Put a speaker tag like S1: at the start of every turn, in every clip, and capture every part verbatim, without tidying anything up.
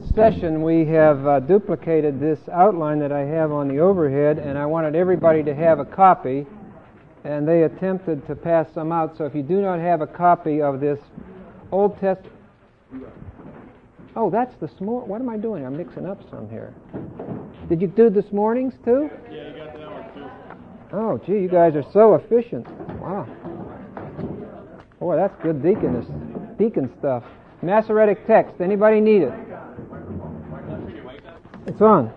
S1: session we have uh, duplicated this outline that I have on the overhead, and I wanted everybody to have a copy, and they attempted to pass some out. So if you do not have a copy of this Old Testament... Oh, that's this morning. What am I doing? I'm mixing up some here. Did you do this morning's too?
S2: Yeah, you got that one too.
S1: Oh, gee, you guys are so efficient. Wow. Boy, that's good deaconess, deacon stuff. Masoretic text. Anybody need it? It's on.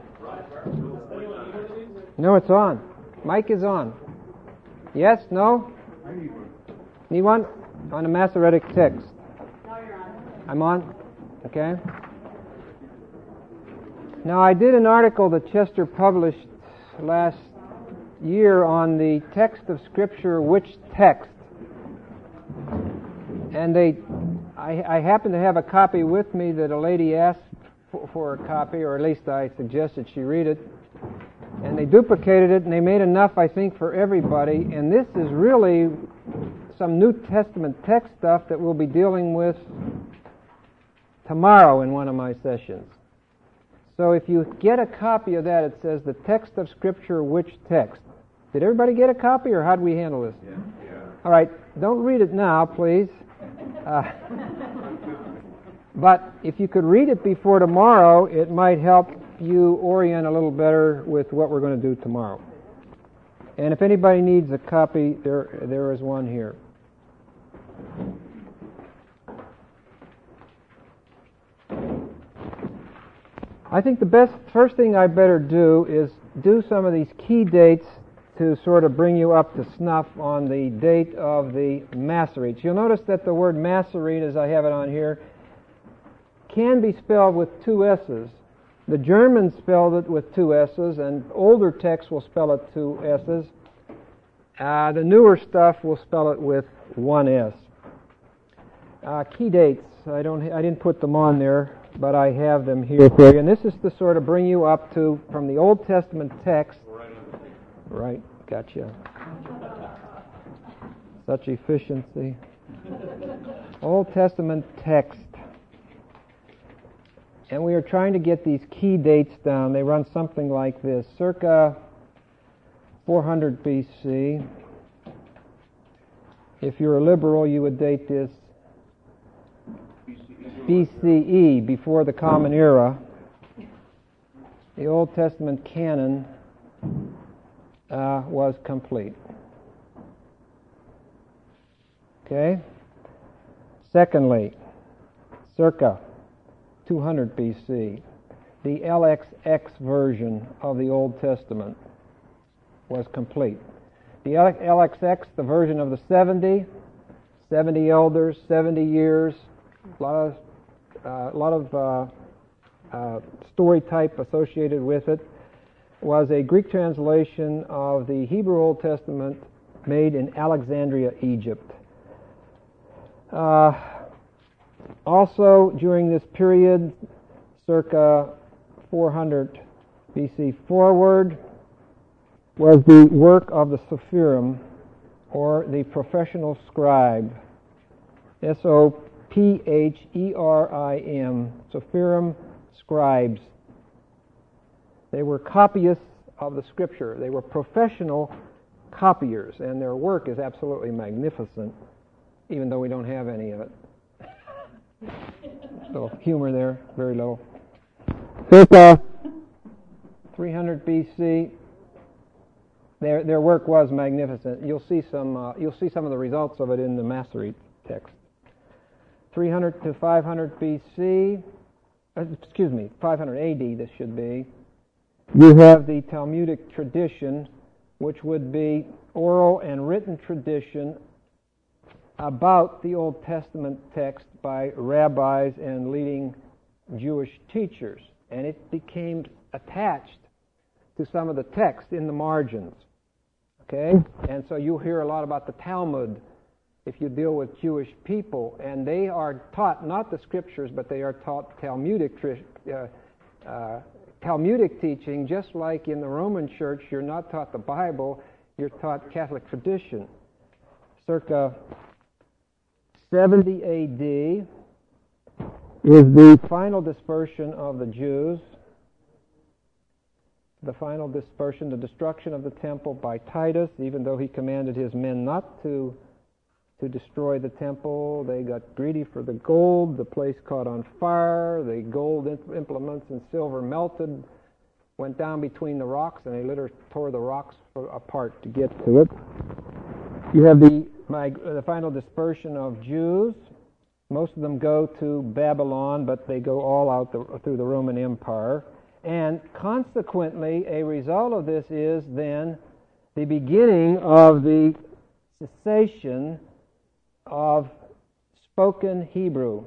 S1: No, it's on. Mic is on. Yes? No? Need one? On the Masoretic text.
S3: No, you're on.
S1: I'm on? Okay. Now, I did an article that Chester published last year on the text of Scripture, which text? And they, I, I happen to have a copy with me that a lady asked for, for a copy, or at least I suggested she read it. And they duplicated it, and they made enough, I think, for everybody. And this is really some New Testament text stuff that we'll be dealing with tomorrow in one of my sessions. So if you get a copy of that, it says the text of Scripture, which text? Did everybody get a copy, or how do we handle this?
S2: Yeah. Yeah.
S1: All right, don't read it now, please. Uh, but if you could read it before tomorrow, it might help you orient a little better with what we're going to do tomorrow. And if anybody needs a copy, there there is one here. I think the best, first thing I better do is do some of these key dates to sort of bring you up to snuff on the date of the Masoretes. You'll notice that the word Masorete, as I have it on here, can be spelled with two S's. The Germans spelled it with two S's, and older texts will spell it two S's. Uh, the newer stuff will spell it with one S. Uh, key dates, I don't, I didn't put them on there, but I have them here for you. And this is to sort of bring you up to, from the Old Testament text. Right, gotcha. Such efficiency. Old Testament text. And we are trying to get these key dates down. They run something like this. Circa four hundred B C. If you're a liberal, you would date this B C E, before the Common Era. The Old Testament canon uh, was complete. Okay? Secondly, circa two hundred B C, the L X X version of the Old Testament was complete. The L X X, the version of the seventy, seventy elders, seventy years, a lot of Uh, a lot of uh, uh, story type associated with it, was a Greek translation of the Hebrew Old Testament made in Alexandria, Egypt. Uh, also, during this period, circa four hundred B C forward, was the work of the Sophirim, or the professional scribe, S O P H E R I M, Sophirim scribes. They were copyists of the Scripture. They were professional copiers, and their work is absolutely magnificent, even though we don't have any of it. Little humor there, very little. Circa three hundred B C, their their work was magnificent. You'll see some uh, you'll see some of the results of it in the Masorete text. three hundred to five hundred B C, uh, excuse me, five hundred A D this should be. You have the Talmudic tradition, which would be oral and written tradition about the Old Testament text by rabbis and leading Jewish teachers. And it became attached to some of the text in the margins. Okay? And so you'll hear a lot about the Talmud if you deal with Jewish people, and they are taught not the Scriptures, but they are taught Talmudic uh, uh, Talmudic teaching, just like in the Roman Church, you're not taught the Bible, you're taught Catholic tradition. Circa seventy A D, is the final dispersion of the Jews, the final dispersion, the destruction of the temple by Titus. Even though he commanded his men not to to destroy the temple, they got greedy for the gold. The place caught on fire. The gold implements and silver melted, went down between the rocks, and they literally tore the rocks apart to get to it. You have the, the final dispersion of Jews. Most of them go to Babylon, but they go all out the, through the Roman Empire. And consequently, a result of this is then the beginning of the cessation of spoken Hebrew.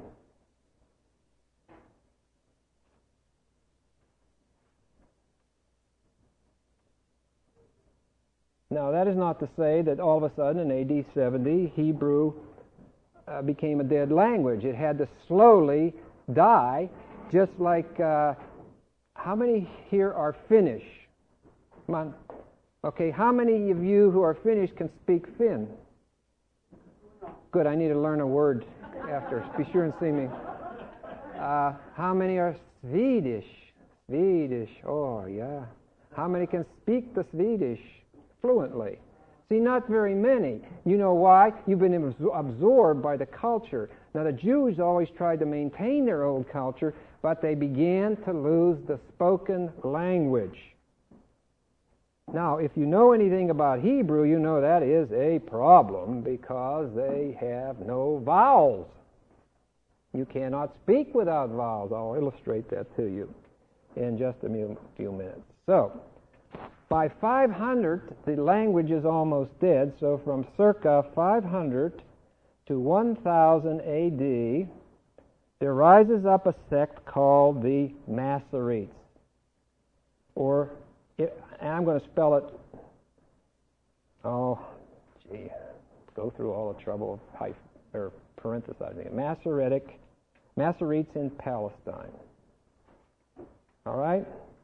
S1: Now, that is not to say that all of a sudden in A D seventy, Hebrew uh, became a dead language. It had to slowly die, just like, uh, how many here are Finnish? Come on. Okay, how many of you who are Finnish can speak Finn? Good, I need to learn a word after. Be sure and see me. Uh, how many are Swedish? Swedish, oh yeah. How many can speak the Swedish fluently? See, not very many. You know why? You've been absorbed by the culture. Now, the Jews always tried to maintain their old culture, but they began to lose the spoken language. Now, if you know anything about Hebrew, you know that is a problem because they have no vowels. You cannot speak without vowels. I'll illustrate that to you in just a few minutes. So, by five hundred, the language is almost dead. So from circa five hundred to one thousand A D, there rises up a sect called the Masoretes. Or, and I'm going to spell it, oh, gee, go through all the trouble of hyphen, or parenthesizing it. Masoretic, Masoretes in Palestine. All right?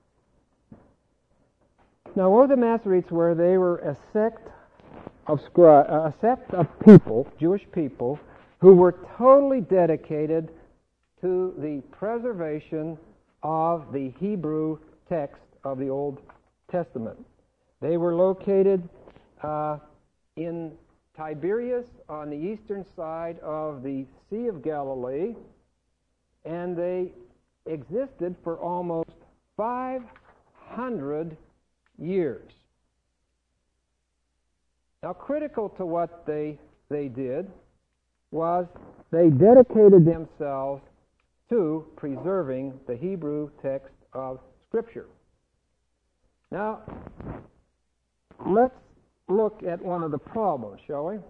S1: Now, what the Masoretes were, they were a sect of scri- a sect of people, Jewish people, who were totally dedicated to the preservation of the Hebrew text of the Old Testament. They were located uh, in Tiberias on the eastern side of the Sea of Galilee, and they existed for almost five hundred years. Now, critical to what they they did was they dedicated themselves to preserving the Hebrew text of Scripture. Now, let's look at one of the problems, shall we?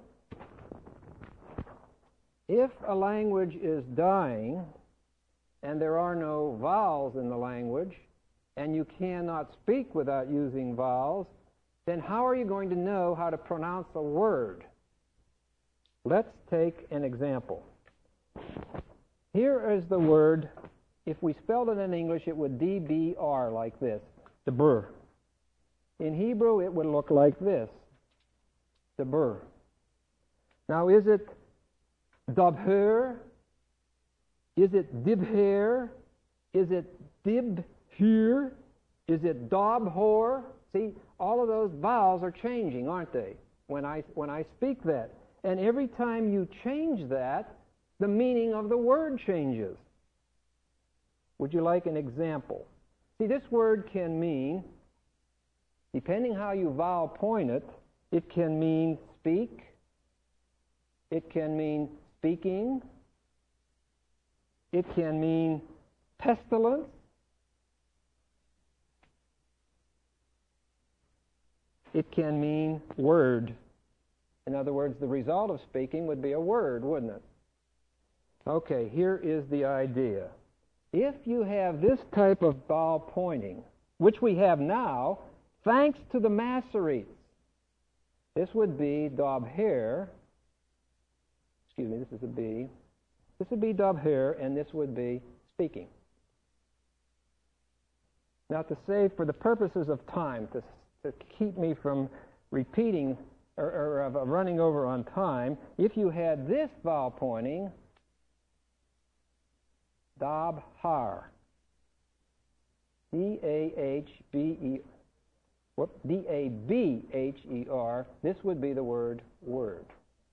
S1: If a language is dying and there are no vowels in the language, and you cannot speak without using vowels, then how are you going to know how to pronounce a word? Let's take an example. Here is the word. If we spelled it in English, it would D B R like this, debur. In Hebrew, it would look like this, debur. Now, is it dabher? Is it dibher? Is it dib? Here, is it dobhor? See, all of those vowels are changing, aren't they, when I, when I speak that. And every time you change that, the meaning of the word changes. Would you like an example? See, this word can mean, depending how you vowel point it, it can mean speak, it can mean speaking, it can mean pestilence, it can mean word. In other words, the result of speaking would be a word, wouldn't it? Okay, here is the idea. If you have this type of vowel pointing, which we have now, thanks to the Masoretes, this would be dobher. Excuse me, this is a B. This would be dobher, and this would be speaking. Now, to say, for the purposes of time, to to keep me from repeating or, or of running over on time, if you had this vowel pointing, Dabhar. D A H B E, whoop, D A B H E R. This would be the word word.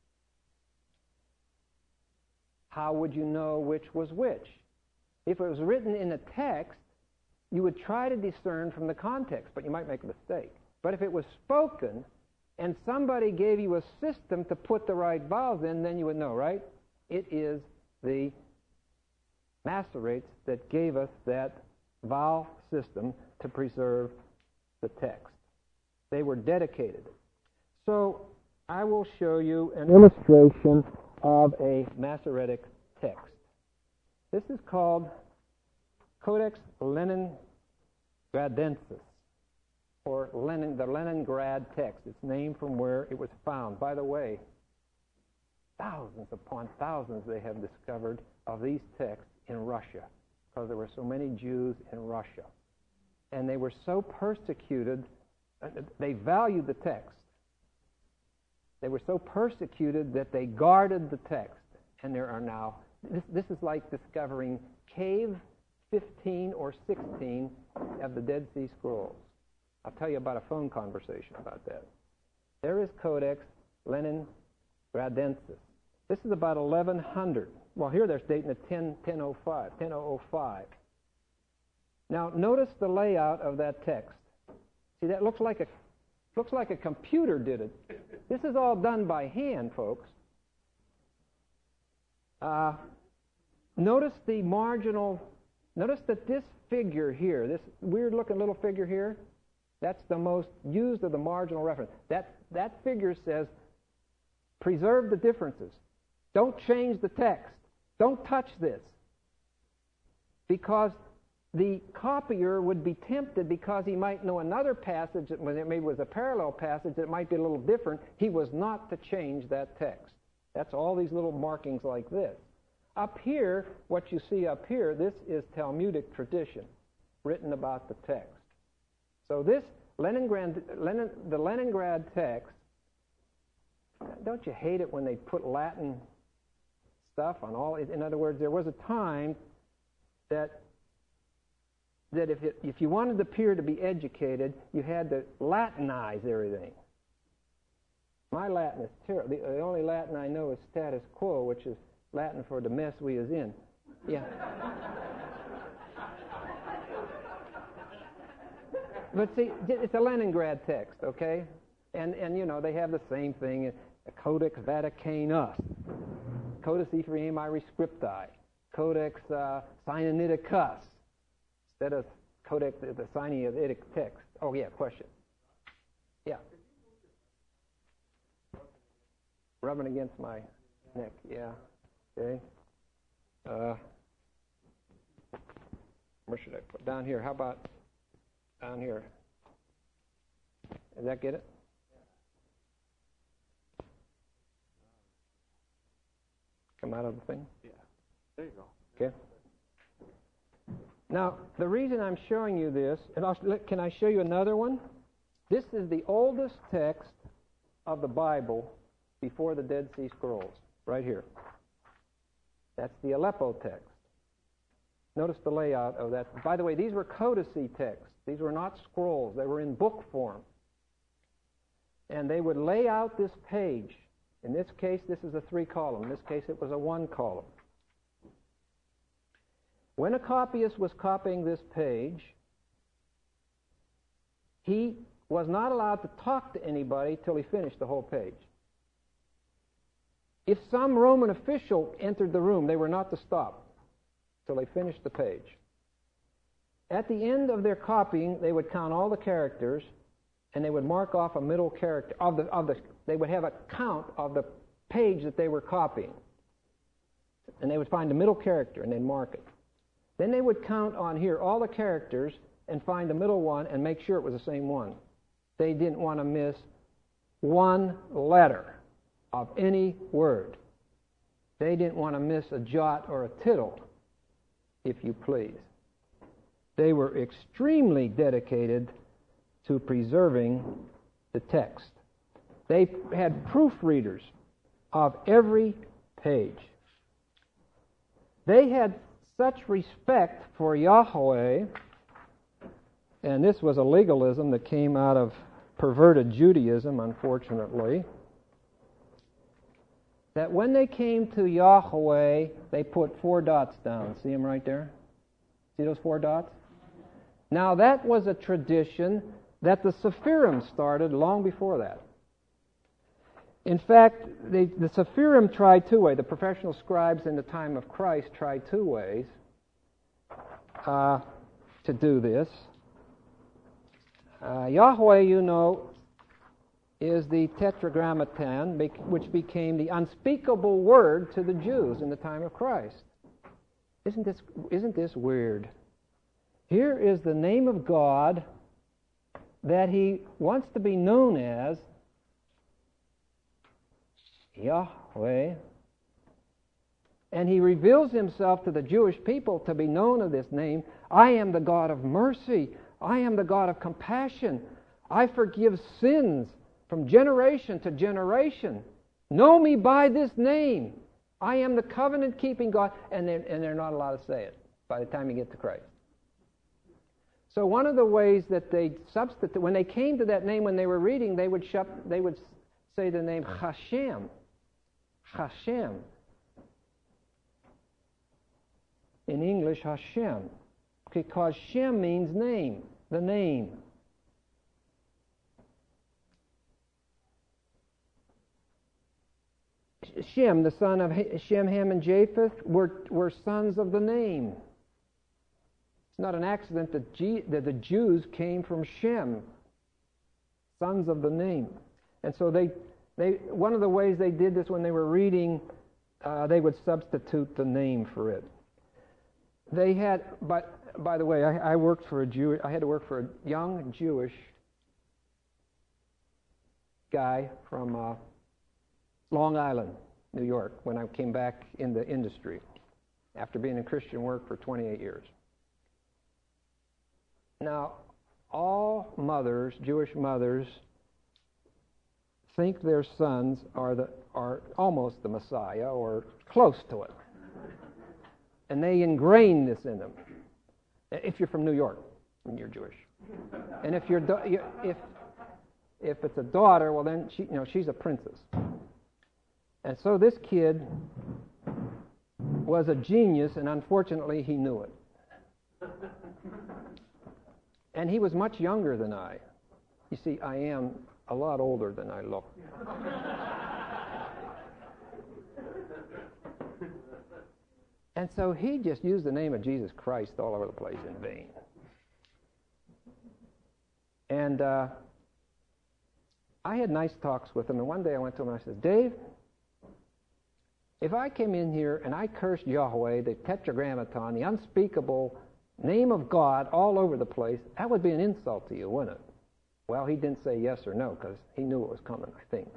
S1: How would you know which was which? If it was written in a text, you would try to discern from the context, but you might make a mistake. But if it was spoken, and somebody gave you a system to put the right vowels in, then you would know, right? It is the Masoretes that gave us that vowel system to preserve the text. They were dedicated. So I will show you an illustration of a Masoretic text. This is called Codex Leningradensis, or Lenin, the Leningrad text. It's named from where it was found. By the way, thousands upon thousands they have discovered of these texts in Russia, because there were so many Jews in Russia. And they were so persecuted, they valued the text. They were so persecuted that they guarded the text. And there are now, this, this is like discovering cave fifteen or sixteen of the Dead Sea Scrolls. I'll tell you about a phone conversation about that. There is Codex Leningradensis. This is about eleven hundred. Well, here they're dating at ten oh five, ten oh five. Now, notice the layout of that text. See, that looks like a looks like a computer did it. This is all done by hand, folks. Uh, notice the marginal. Notice that this figure here, this weird-looking little figure here, that's the most used of the marginal reference. That that figure says, preserve the differences. Don't change the text. Don't touch this. Because the copier would be tempted, because he might know another passage that maybe was a parallel passage that might be a little different. He was not to change that text. That's all these little markings like this. Up here, what you see up here, this is Talmudic tradition written about the text. So this Leningrad, Lenin, the Leningrad text, don't you hate it when they put Latin stuff on all? In other words, there was a time that that if it, if you wanted the peer to be educated, you had to Latinize everything. My Latin is terrible. The, the only Latin I know is status quo, which is Latin for the mess we is in. Yeah. But see, it's a Leningrad text, okay? And, and you know, they have the same thing, Codex Vaticanus, Codex Ephraemi Rescripti, Codex uh, Sinaiticus, instead of Codex, the Sinaitic text. Oh, yeah, question. Yeah. Rubbing against my neck, yeah. Okay. Uh, where should I put? Down here. How about down here? Does that get it? Come out of the thing?
S2: Yeah. There you go.
S1: Okay. Now, the reason I'm showing you this, and I'll, can I show you another one? This is the oldest text of the Bible before the Dead Sea Scrolls, right here. That's the Aleppo text. Notice the layout of that. By the way, these were codice texts. These were not scrolls. They were in book form. And they would lay out this page. In this case, this is a three-column. In this case, it was a one-column. When a copyist was copying this page, he was not allowed to talk to anybody till he finished the whole page. If some Roman official entered the room, they were not to stop till they finished the page. At the end of their copying, they would count all the characters, and they would mark off a middle character of the of the. They would have a count of the page that they were copying, and they would find the middle character and then mark it. Then they would count on here all the characters and find the middle one and make sure it was the same one. They didn't want to miss one letter of any word. They didn't want to miss a jot or a tittle, if you please. They were extremely dedicated to preserving the text. They had proofreaders of every page. They had such respect for Yahweh, and this was a legalism that came out of perverted Judaism, unfortunately, that when they came to Yahweh, they put four dots down. See them right there? See those four dots? Now, that was a tradition that the Sephirim started long before that. In fact, they, the Sephirim tried two ways. The professional scribes in the time of Christ tried two ways uh, to do this. Uh, Yahweh, you know, is the Tetragrammaton, which became the unspeakable word to the Jews in the time of Christ. Isn't this, isn't this weird? Here is the name of God that he wants to be known as Yahweh, and he reveals himself to the Jewish people to be known of this name. I am the God of mercy. I am the God of compassion. I forgive sins from generation to generation. Know me by this name. I am the covenant-keeping God. And they're, and they're not allowed to say it by the time you get to Christ. So one of the ways that they substitute, when they came to that name when they were reading, they would, shep, they would say the name Hashem. Hashem. In English, Hashem. Because Shem means name, the name. Shem, the son of Shem, Ham, and Japheth, were, were sons of the name. It's not an accident that, G, that the Jews came from Shem, sons of the name. And so they, they, one of the ways they did this when they were reading, uh, they would substitute the name for it. They had, but by the way, I, I worked for a Jew. I had to work for a young Jewish guy from uh, Long Island, New York, when I came back in the industry after being in Christian work for twenty-eight years. Now, all mothers, Jewish mothers, think their sons are the are almost the Messiah or close to it. And they ingrain this in them. If you're from New York and you're Jewish, and if you're if if it's a daughter, well then she you know she's a princess. And so this kid was a genius, and unfortunately he knew it. And he was much younger than I. You see, I am a lot older than I look. And so he just used the name of Jesus Christ all over the place in vain. And uh, I had nice talks with him, and one day I went to him and I said, Dave, if I came in here and I cursed Yahweh, the Tetragrammaton, the unspeakable name of God all over the place, that would be an insult to you, wouldn't it? Well, he didn't say yes or no because he knew it was coming, I think.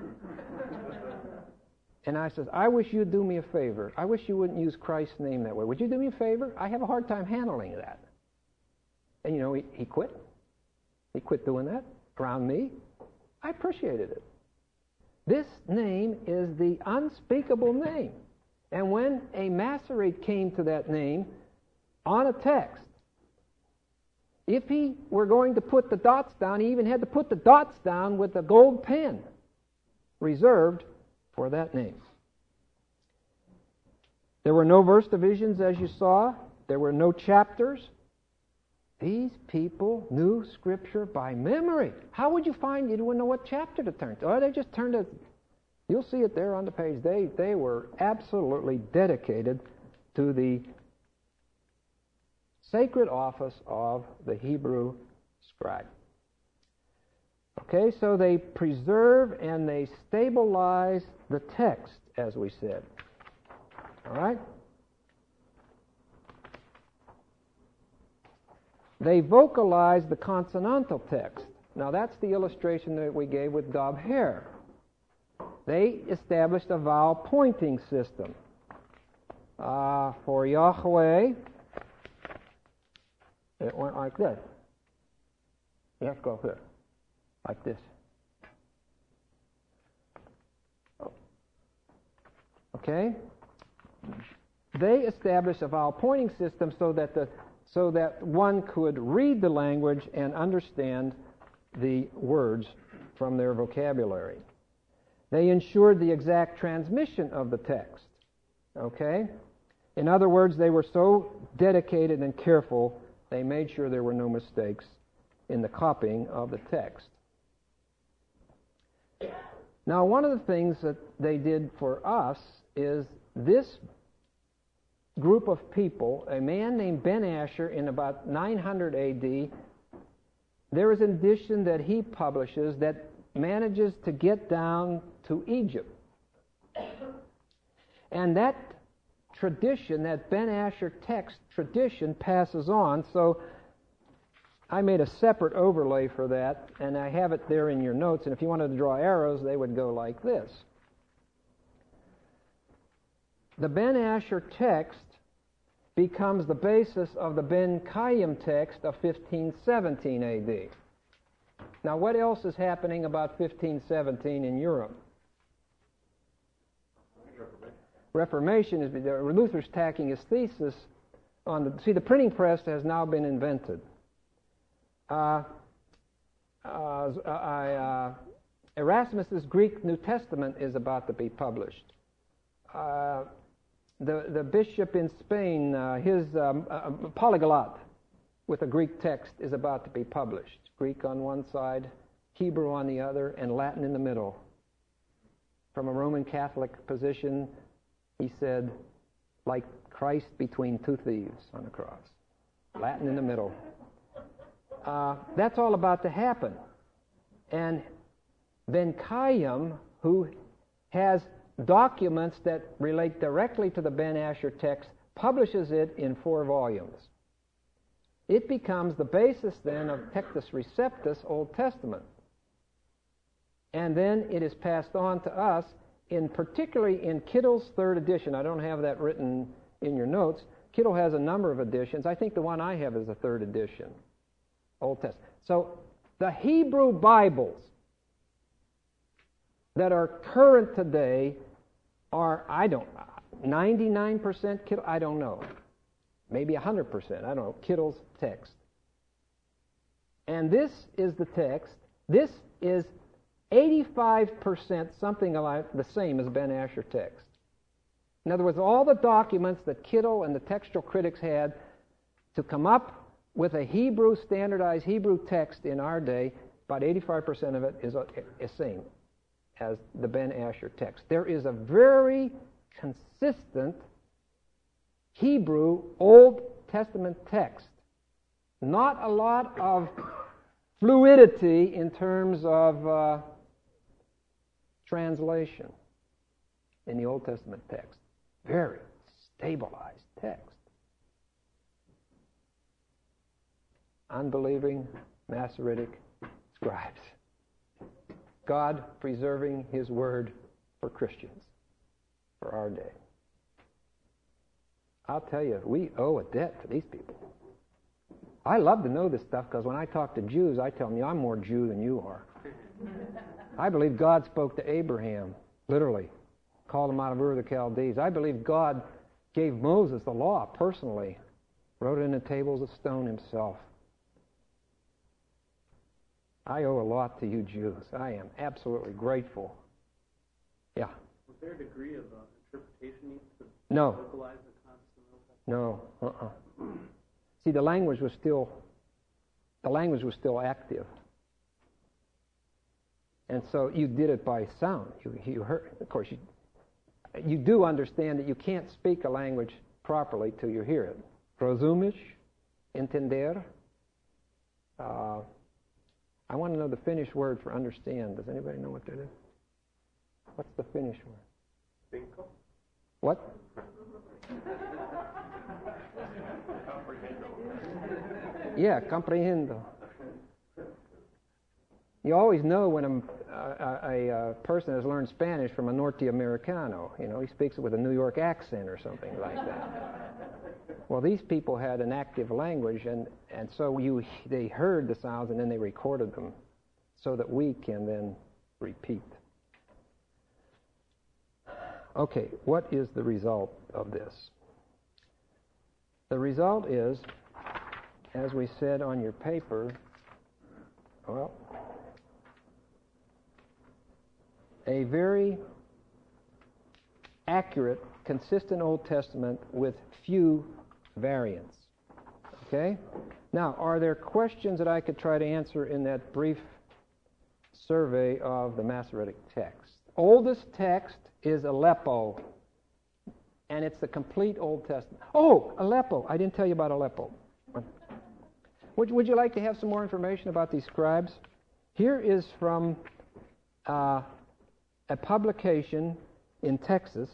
S1: And I says, I wish you'd do me a favor. I wish you wouldn't use Christ's name that way. Would you do me a favor? I have a hard time handling that. And you know, he, he quit. He quit doing that around me. I appreciated it. This name is the unspeakable name. And when a Masorete came to that name on a text, if he were going to put the dots down, he even had to put the dots down with a gold pen reserved for that name. There were no verse divisions, as you saw. There were no chapters. These people knew Scripture by memory. How would you find you wouldn't know what chapter to turn to? Oh, they just turned to, you'll see it there on the page. They, they were absolutely dedicated to the sacred office of the Hebrew scribe. Okay, so they preserve and they stabilize the text, as we said. All right? They vocalize the consonantal text. Now, that's the illustration that we gave with Dov Hair. They established a vowel pointing system. Uh, for Yahweh, it went like this. You have to go here. Like this. Okay? they established a vowel pointing system so that the so that one could read the language and understand the words from their vocabulary. They ensured the exact transmission of the text. Okay? In other words, they were so dedicated and careful, they made sure there were no mistakes in the copying of the text. Now, one of the things that they did for us is this group of people, a man named Ben Asher in about nine hundred A D, there is an edition that he publishes that manages to get down to Egypt. And that tradition, that Ben Asher text tradition, passes on. So I made a separate overlay for that, and I have it there in your notes. And if you wanted to draw arrows, they would go like this. The Ben Asher text becomes the basis of the Ben Kayyim text of fifteen seventeen A D. Now, what else is happening about fifteen seventeen in Europe? Reformation is Luther's tacking his thesis on the. See, the printing press has now been invented. Uh, uh, I, uh, Erasmus's Greek New Testament is about to be published. Uh, the the bishop in Spain, uh, his um, uh, polyglot with a Greek text is about to be published. Greek on one side, Hebrew on the other, and Latin in the middle. From a Roman Catholic position, he said, like Christ between two thieves on the cross. Latin in the middle. Uh, that's all about to happen. And Ben Kayyim, who has documents that relate directly to the Ben Asher text, publishes it in four volumes. It becomes the basis then of Textus Receptus, Old Testament. And then it is passed on to us, in particularly in Kittle's third edition. I don't have that written in your notes. Kittle has a number of editions. I think the one I have is the third edition, Old Testament. So the Hebrew Bibles that are current today are, I don't, ninety-nine percent Kittle, I don't know. Maybe one hundred percent, I don't know, Kittle's text. And this is the text. This is eighty-five percent something like the same as Ben Asher text. In other words, all the documents that Kittle and the textual critics had to come up with a Hebrew, standardized Hebrew text in our day, about eighty-five percent of it is the same as the Ben Asher text. There is a very consistent Hebrew Old Testament text. Not a lot of fluidity in terms of uh, translation in the Old Testament text. Very stabilized text. Unbelieving Masoretic scribes. God preserving His Word for Christians, for our day. I'll tell you, we owe a debt to these people. I love to know this stuff because when I talk to Jews, I tell them, I'm more Jew than you are. I believe God spoke to Abraham, literally, called him out of Ur of the Chaldees. I believe God gave Moses the law personally, wrote it in the tables of stone himself. I owe a lot to you Jews. I am absolutely grateful. Yeah.
S2: Was there a degree of uh, interpretation needs to
S1: no.
S2: localize the concept?
S1: No. Uh-uh. See, the language was still, the language was still active. And so you did it by sound. You, you heard, of course, you, you do understand that you can't speak a language properly till you hear it. Prosumish, entender. Uh, I want to know the Finnish word for understand. Does anybody know what that is? What's the Finnish word?
S2: Binko?
S1: What? Yeah, comprehendo. You always know when a, a, a person has learned Spanish from a Norteamericano. You know, he speaks it with a New York accent or something like that. Well, these people had an active language, and, and so you they heard the sounds, and then they recorded them so that we can then repeat. Okay, what is the result of this? The result is, as we said on your paper, well, a very accurate, consistent Old Testament with few variants. Okay? Now, are there questions that I could try to answer in that brief survey of the Masoretic text? Oldest text is Aleppo, and it's the complete Old Testament. Oh, Aleppo. I didn't tell you about Aleppo. Would, would you like to have some more information about these scribes? Here is from uh, a publication in Texas,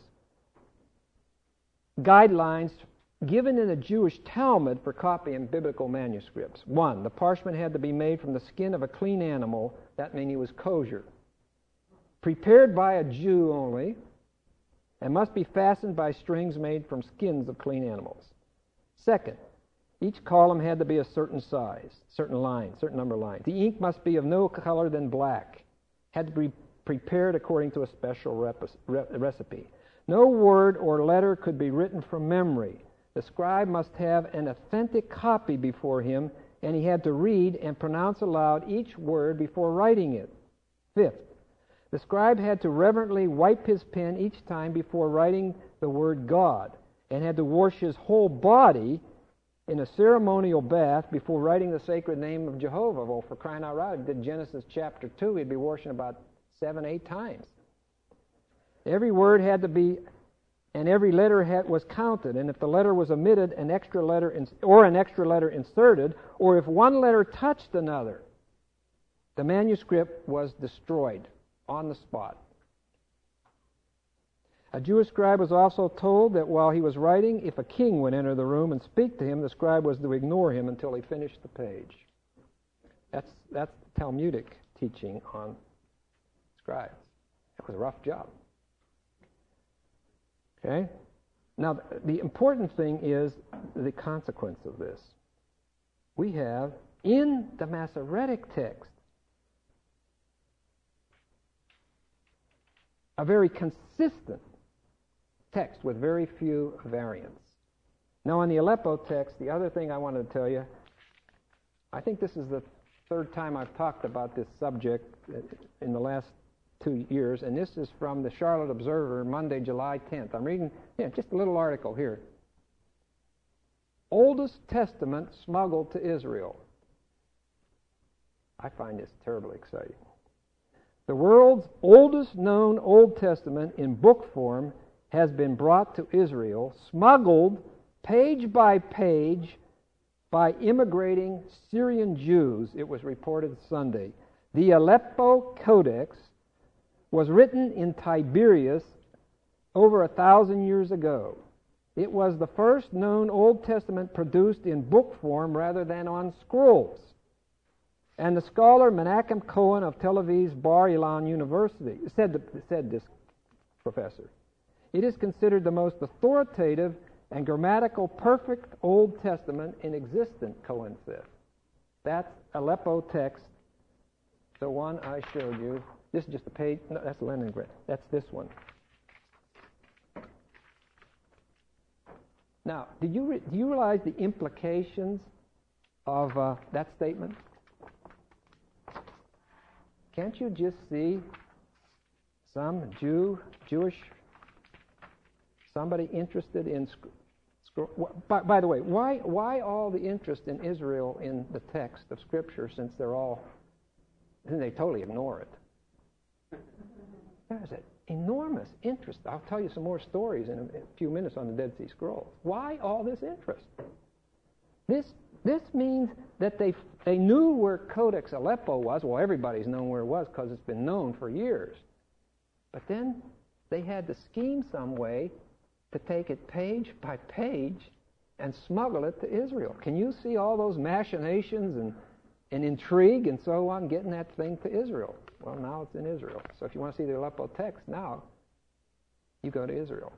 S1: guidelines given in the Jewish Talmud for copying biblical manuscripts. One, the parchment had to be made from the skin of a clean animal. That means he was kosher. Prepared by a Jew only, and must be fastened by strings made from skins of clean animals. Second, each column had to be a certain size, certain line, certain number of lines. The ink must be of no color than black. Had to be prepared according to a special rep- re- recipe. No word or letter could be written from memory. The scribe must have an authentic copy before him, and he had to read and pronounce aloud each word before writing it. Fifth, the scribe had to reverently wipe his pen each time before writing the word God, and had to wash his whole body in a ceremonial bath before writing the sacred name of Jehovah. Well, for crying out loud, did Genesis chapter two, he'd be washing about seven, eight times. Every word had to be, and every letter had, was counted, and if the letter was omitted, an extra letter in, or an extra letter inserted, or if one letter touched another, the manuscript was destroyed on the spot. A Jewish scribe was also told that while he was writing, if a king would enter the room and speak to him, the scribe was to ignore him until he finished the page. That's that's Talmudic teaching on scribes. That was a rough job. Okay? Now, the important thing is the consequence of this. We have, in the Masoretic text, a very consistent text with very few variants. Now, on the Aleppo text, the other thing I wanted to tell you, I think this is the third time I've talked about this subject in the last two years, and this is from the Charlotte Observer, Monday, July tenth. I'm reading yeah, just a little article here. Oldest Testament smuggled to Israel. I find this terribly exciting. The world's oldest known Old Testament in book form has been brought to Israel, smuggled page by page by immigrating Syrian Jews, it was reported Sunday. The Aleppo Codex was written in Tiberias over a thousand years ago. It was the first known Old Testament produced in book form rather than on scrolls. And the scholar Menachem Cohen of Tel Aviv's Bar Ilan University said, said this professor, it is considered the most authoritative and grammatical perfect Old Testament in existence, Cohen said. That's Aleppo text, the one I showed you. This is just a page. No, that's Leningrad. That's this one. Now, did you re- do you realize the implications of uh, that statement? Can't you just see some Jew, Jewish, somebody interested in? Sc- sc- by, by the way, why why all the interest in Israel in the text of Scripture? Since they're all, then they totally ignore it. There's an enormous interest. I'll tell you some more stories in a, in a few minutes on the Dead Sea Scrolls. Why all this interest? This this means that they they knew where Codex Aleppo was. Well, everybody's known where it was because it's been known for years. But then they had to scheme some way to take it page by page and smuggle it to Israel. Can you see all those machinations and, and intrigue and so on getting that thing to Israel? Well, now it's in Israel. So if you want to see the Aleppo text now, you go to Israel.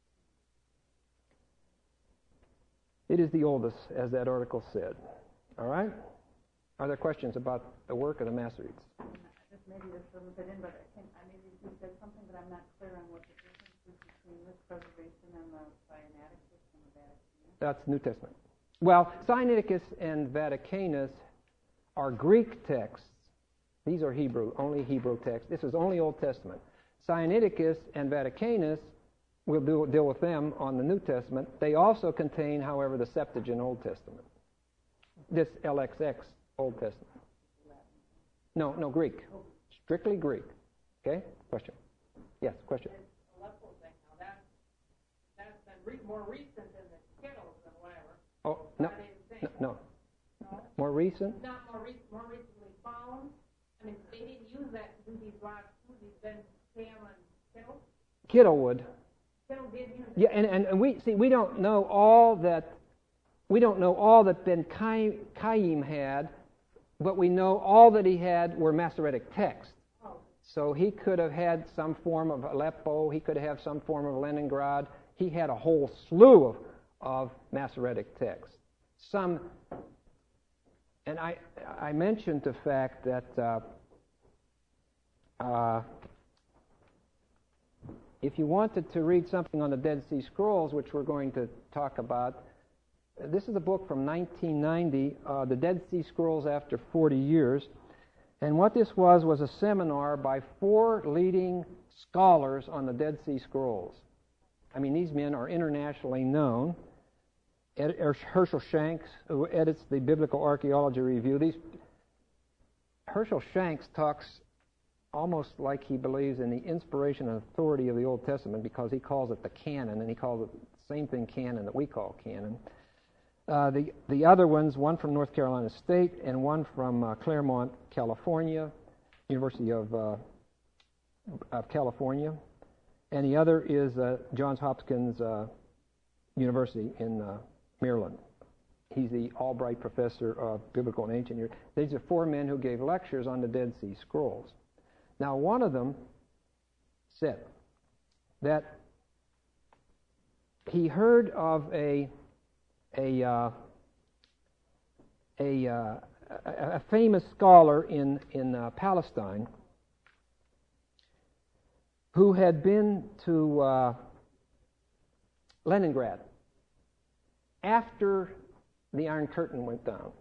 S1: It is the oldest, as that article said. All right? Are there questions about the work of the Masoretes?
S3: Just maybe this doesn't fit in, but I think I maybe you said something, but I'm not clear on what the difference is between this preservation and the Sinaitic system of Vatican.
S1: That's New Testament. Well, Sinaiticus and Vaticanus are Greek texts. These are Hebrew, only Hebrew texts. This is only Old Testament. Sinaiticus and Vaticanus, we'll do, deal with them on the New Testament. They also contain, however, the Septuagint Old Testament. This L X X Old Testament. No, no, Greek. Strictly Greek. Okay? Question? Yes, question.
S4: This Aleppo thing, now that, that's been re- more recent than the Skittles and whatever.
S1: Oh, no,
S4: Not even
S1: no, no.
S4: No?
S1: More recent?
S4: Not more, re- more recently found. I mean, they didn't use that to do these rocks, do these Ben Cam and Kittle.
S1: Kittlewood.
S4: Kittle did use it.
S1: Yeah, and, and, and we see we don't know all that we don't know all that Ben Chaim had, but we know all that he had were Masoretic texts.
S4: Oh.
S1: So he could have had some form of Aleppo. He could have some form of Leningrad. He had a whole slew of, of Masoretic texts. Some, and I I mentioned the fact that uh, uh, if you wanted to read something on the Dead Sea Scrolls, which we're going to talk about, this is a book from nineteen ninety, uh, The Dead Sea Scrolls After forty years. And what this was was a seminar by four leading scholars on the Dead Sea Scrolls. I mean, these men are internationally known. Ed, Herschel Shanks, who edits the Biblical Archaeology Review. These, Herschel Shanks talks almost like he believes in the inspiration and authority of the Old Testament because he calls it the canon, and he calls it the same thing canon that we call canon. Uh, the, the other ones, one from North Carolina State and one from uh, Claremont, California, University of, uh, of California, and the other is uh, Johns Hopkins uh, University in uh, Maryland. He's the Albright Professor of Biblical and Ancient Years. These are four men who gave lectures on the Dead Sea Scrolls. Now, one of them said that he heard of a a uh, a, uh, a, a famous scholar in in uh, Palestine who had been to uh, Leningrad after the Iron Curtain went down.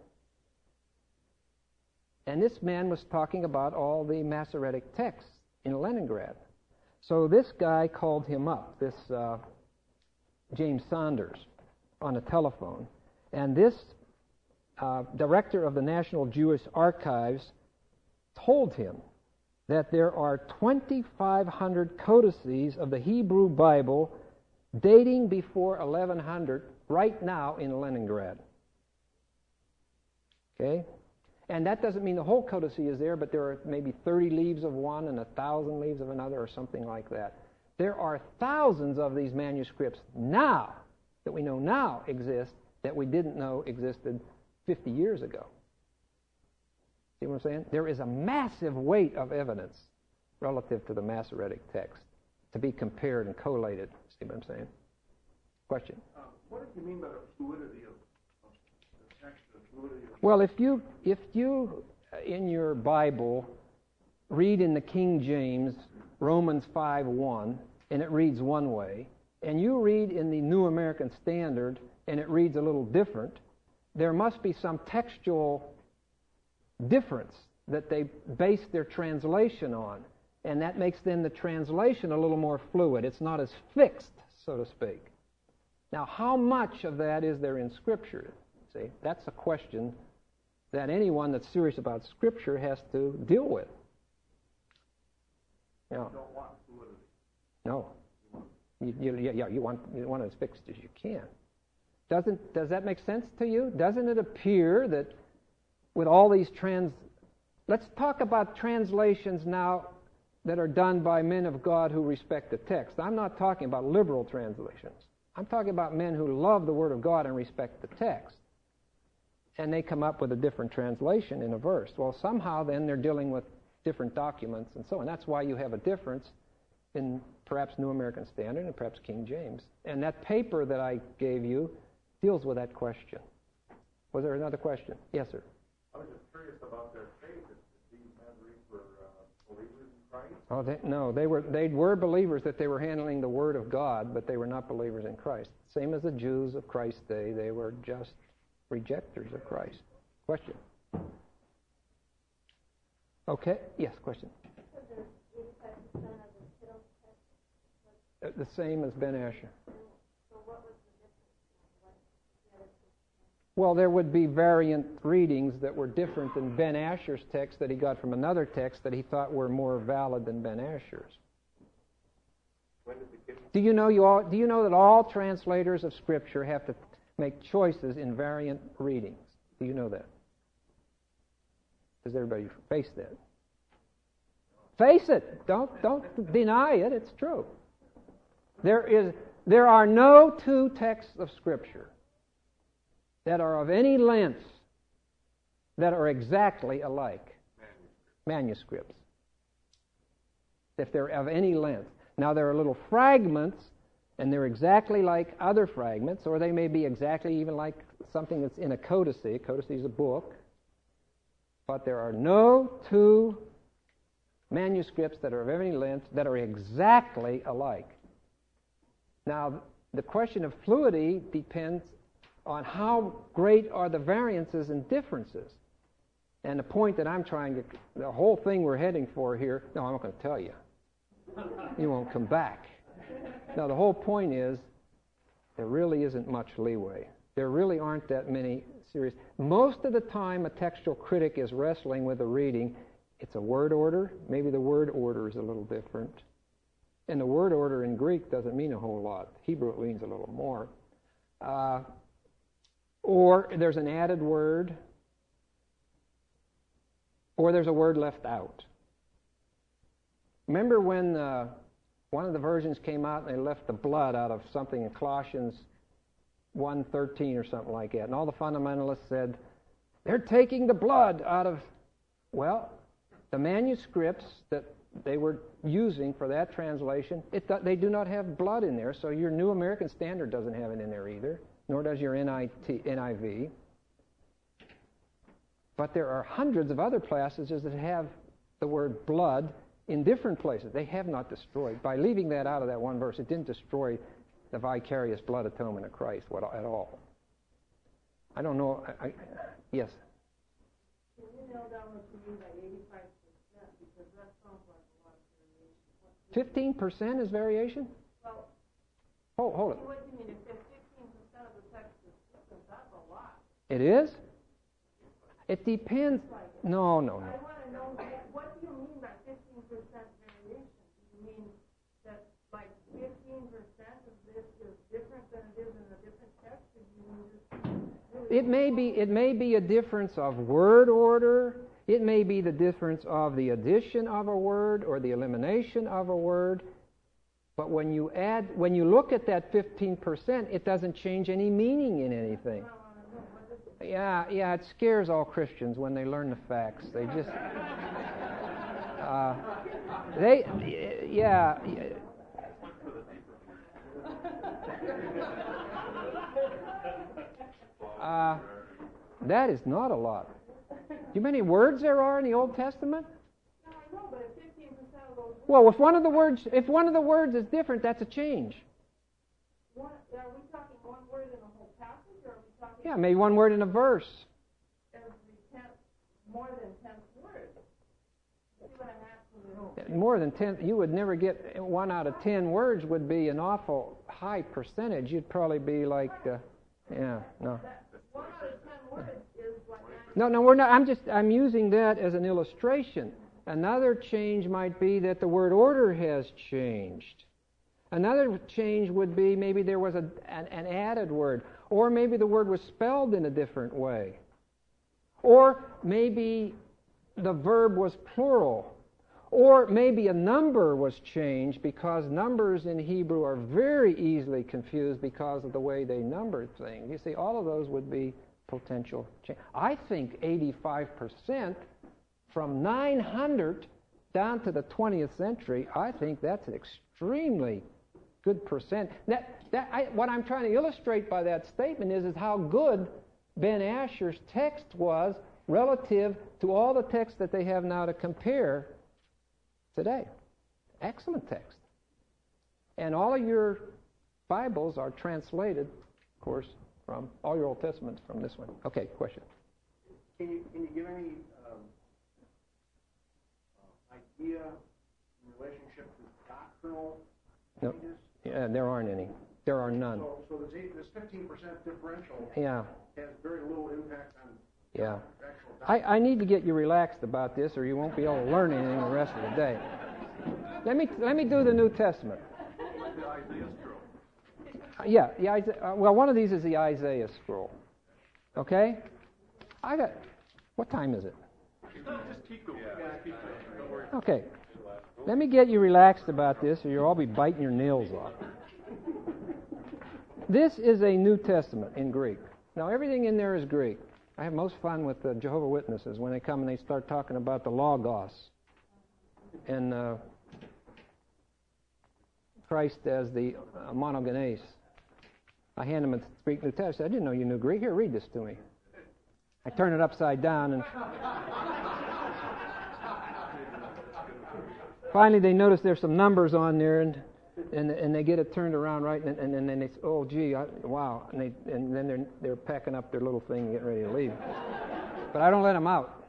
S1: And this man was talking about all the Masoretic texts in Leningrad. So this guy called him up, this uh, James Saunders, on a telephone. And this uh, director of the National Jewish Archives told him that there are twenty-five hundred codices of the Hebrew Bible dating before eleven hundred right now in Leningrad. Okay? And that doesn't mean the whole codice is there, but there are maybe thirty leaves of one and a thousand leaves of another or something like that. There are thousands of these manuscripts now, that we know now exist, that we didn't know existed fifty years ago. See what I'm saying? There is a massive weight of evidence relative to the Masoretic text to be compared and collated. See what I'm saying? Question?
S2: Uh, what did you mean by the fluidity of, of the text, the fluidity of...
S1: Well, if you, if you, in your Bible, read in the King James Romans five one, and it reads one way, and you read in the New American Standard, and it reads a little different, there must be some textual difference that they base their translation on. And that makes then the translation a little more fluid. It's not as fixed, so to speak. Now, how much of that is there in Scripture? See, that's a question that anyone that's serious about Scripture has to deal with. You know,
S2: You don't want fluidity.
S1: no. You, you, yeah, you want, you want it as fixed as you can. Doesn't, does that make sense to you? Doesn't it appear that with all these trans... Let's talk about translations now that are done by men of God who respect the text. I'm not talking about liberal translations. I'm talking about men who love the Word of God and respect the text. And they come up with a different translation in a verse. Well, somehow then they're dealing with different documents and so on. That's why you have a difference in perhaps New American Standard and perhaps King James. And that paper that I gave you deals with that question. Was there another question? Yes, sir.
S2: I was just curious about their faith. If these men were uh, believers in Christ?
S1: Oh, they, no, they were they were believers that they were handling the Word of God, but they were not believers in Christ. Same as the Jews of Christ's day, they were just rejecters of Christ. Question? Okay, yes, question.
S3: So there's eighty-five percent of the Kittle text.
S1: Uh, The same as Ben Asher.
S3: So what was the difference? What the other percent?
S1: Well, there would be variant readings that were different than Ben Asher's text that he got from another text that he thought were more valid than Ben Asher's.
S2: When did the Kittle?
S1: Do you know you all? Do you know that all translators of Scripture have to make choices in variant readings? Do you know that? Does everybody face that? Face it. Don't don't deny it. It's true. There is there are no two texts of Scripture that are of any length that are exactly alike. Manuscripts. If they're of any length. Now there are little fragments, and they're exactly like other fragments, or they may be exactly even like something that's in a codice. A codice is a book. But there are no two manuscripts that are of any length that are exactly alike. Now, the question of fluidity depends on how great are the variances and differences. And the point that I'm trying to, the whole thing we're heading for here, no, I'm not going to tell you. You won't come back. Now, the whole point is there really isn't much leeway. There really aren't that many serious. Most of the time, a textual critic is wrestling with a reading. It's a word order. Maybe the word order is a little different. And the word order in Greek doesn't mean a whole lot. Hebrew, it means a little more. Uh, or there's an added word. Or there's a word left out. Remember when uh, one of the versions came out and they left the blood out of something in Colossians one thirteen or something like that. And all the fundamentalists said, they're taking the blood out of... Well, the manuscripts that they were using for that translation, it, they do not have blood in there, so your New American Standard doesn't have it in there either, nor does your N I V. But there are hundreds of other passages that have the word blood in different places. They have not destroyed. By leaving that out of that one verse, it didn't destroy the vicarious blood atonement of Christ at all. I don't know. I, I, yes?
S5: Can you nail down what you mean by eighty-five percent? Because that sounds like a lot of variation.
S1: fifteen percent is variation?
S5: Well,
S1: Oh, hold it.
S5: what do you mean? If there's fifteen percent of the text is different, that's a lot.
S1: It is? It depends. No, no, no.
S5: I want to know, what do you mean by fifteen percent variation? Do you mean that like fifteen percent of this is different than it is in a different text? Or do you mean just really
S1: It may be it may be a difference of word order. It may be the difference of the addition of a word or the elimination of a word. But when you add when you look at that fifteen percent, it doesn't change any meaning in anything. Yeah, yeah, it scares all Christians when they learn the facts. They just uh, they yeah. Uh, that is not a lot. Do you know how many words there are in the Old Testament?
S5: No, I know, but if fifteen percent of those
S1: Well, if one of the words if one of the words is different, that's a change.
S5: one, are we talking one word in a whole passage, or are we talking
S1: Yeah, maybe one word in a verse.
S5: every tenth, more than tenth word? See what I'm asking you?
S1: More than ten, you would never get one out of ten words would be an awful high percentage. You'd probably be like, uh, yeah, no.
S5: One out of ten words is like
S1: No, no, we're not. I'm just. I'm using that as an illustration. Another change might be that the word order has changed. Another change would be maybe there was a, an, an added word, or maybe the word was spelled in a different way, or maybe the verb was plural, or maybe a number was changed because numbers in Hebrew are very easily confused because of the way they number things. You see, all of those would be potential change. I think eighty-five percent from nine hundred down to the twentieth century, I think that's an extremely good percent. That, that, I, what I'm trying to illustrate by that statement is, is how good Ben Asher's text was relative to all the texts that they have now to compare. today. Excellent text. And all of your Bibles are translated, of course, from all your Old Testaments from this one. Okay, question.
S2: Can you, can you give any um, uh, idea in relationship to doctrinal
S1: No,
S2: changes?
S1: yeah, there aren't any. There are none.
S2: So, so this, eight, this fifteen percent differential
S1: Yeah,
S2: has very little impact on
S1: yeah.
S2: actual
S1: I,
S2: doctrine.
S1: I need to get you relaxed about this, or you won't be able to learn anything the rest of the day. Let me let me do the New Testament.
S2: The Isaiah scroll.
S1: Uh, yeah, the Isaiah, uh, well, one of these is the Isaiah scroll. Okay, I got. What time is it?
S2: Just keep going. Yeah, keep going. Don't worry.
S1: Okay, let me get you relaxed about this, or you'll all be biting your nails off. This is a New Testament in Greek. Now, everything in there is Greek. I have most fun with the Jehovah's Witnesses when they come and they start talking about the Logos and uh, Christ as the uh, monogenes. I hand them a Greek New Testament. I didn't know you knew Greek. Here, read this to me. I turn it upside down, and finally they notice there's some numbers on there, and and, and they get it turned around right, and, and, and then they say, oh, gee, I, wow. And, they, and then they're, they're packing up their little thing and getting ready to leave. But I don't let them out.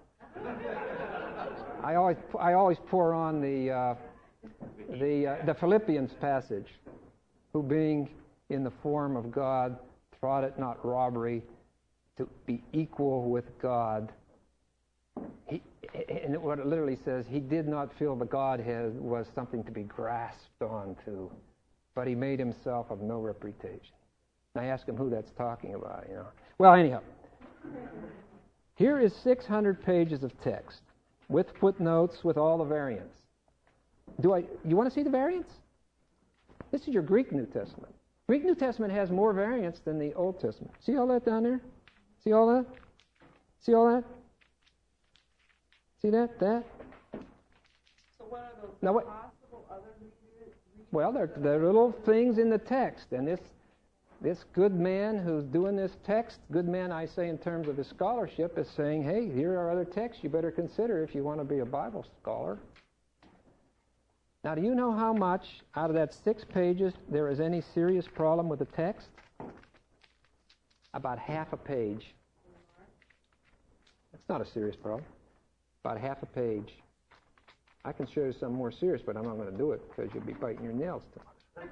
S1: I always I always pour on the uh, the uh, the Philippians passage, who being in the form of God thought it not robbery to be equal with God. He, and what it literally says, he did not feel the Godhead was something to be grasped onto, but he made himself of no reputation. And I ask him who that's talking about, you know. Well, anyhow, here is six hundred pages of text with footnotes, with all the variants. Do I? You want to see the variants? This is your Greek New Testament. Greek New Testament has more variants than the Old Testament. See all that down there? See all that? See all that? See that? That?
S5: So what are those
S1: Now what?
S5: possible other readers?
S1: Well, they're, they're little things in the text, and this this good man who's doing this text, good man I say in terms of his scholarship, is saying, hey, here are other texts you better consider if you want to be a Bible scholar. Now, do you know how much out of that six pages there is any serious problem with the text? About half a page. That's not a serious problem. About half a page. I can show you some more serious, but I'm not going to do it because you'll be biting your nails too much.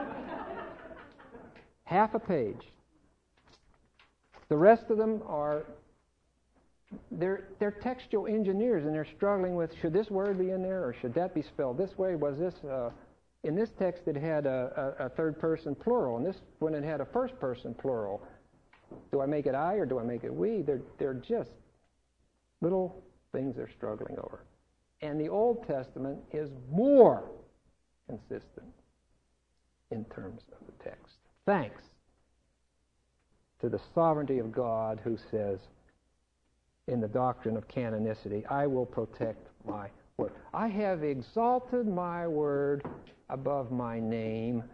S1: Half a page. The rest of them are, they're, they're textual engineers, and they're struggling with, should this word be in there, or should that be spelled this way? Was this, uh, in this text it had a, a, a third person plural, and this one it had a first person plural. Do I make it I or do I make it we? They're, they're just little things they're struggling over. And the Old Testament is more consistent in terms of the text. Thanks to the sovereignty of God, who says in the doctrine of canonicity, I will protect my word. I have exalted my word above my name.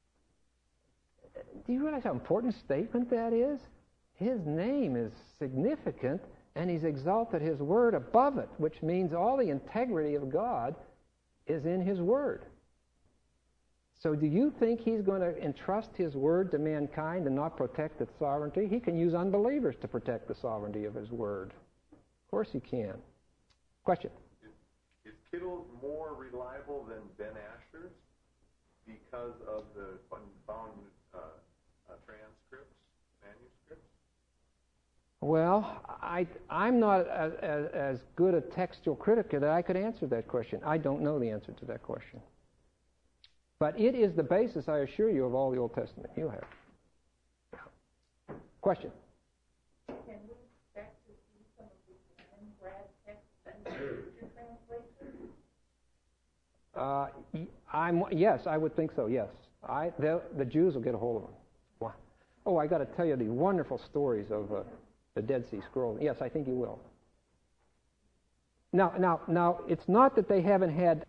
S1: Do you realize how important a statement that is? His name is significant, and he's exalted his word above it, which means all the integrity of God is in his word. So do you think he's going to entrust his word to mankind and not protect its sovereignty? He can use unbelievers to protect the sovereignty of his word. Of course he can. Question?
S6: Is, is Kittle's more reliable than Ben Asher's because of the unbound uh, uh, transcripts, manuscripts?
S1: Well, I, I'm not as, as, as good a textual critic that I could answer that question. I don't know the answer to that question. But it is the basis, I assure you, of all the Old Testament you have. Yeah. Question?
S5: Can we expect to see some of these Leningrad texts and future translations?
S1: Uh, I'm, yes, I would think so, yes. I, the Jews will get a hold of them. Wow. Oh, I got to tell you the wonderful stories of uh, the Dead Sea Scrolls. Yes, I think you will. Now, now, now, it's not that they haven't had